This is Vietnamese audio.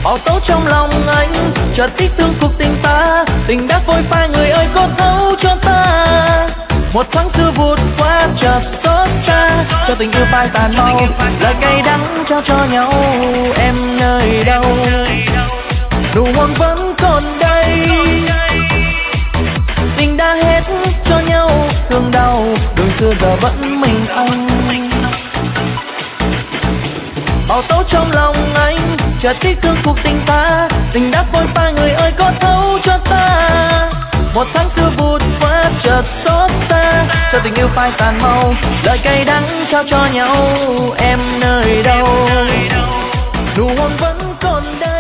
bão tố trong lòng anh chợt tiếc thương cuộc tình ta, tình đã phôi phai người ơi có thấu cho ta. Một tháng xưa vụt qua chợt xót xa, cho tình yêu phai tàn mau, lời cay đắng trao cho nhau. Em nơi đâu, nụ hôn vẫn còn đây, tình đã hết cho nhau thương đau, đường xưa giờ vẫn mình anh. Bão tố trong lòng anh chợt tiếc thương cuộc tình ta, tình đã phôi pha người ơi có thấu cho ta. Một tháng xưa vụt qua chợt xót xa, cho tình yêu phai tàn mau, lời cay đắng trao cho nhau. Em nơi đâu, nụ hôn vẫn còn đây.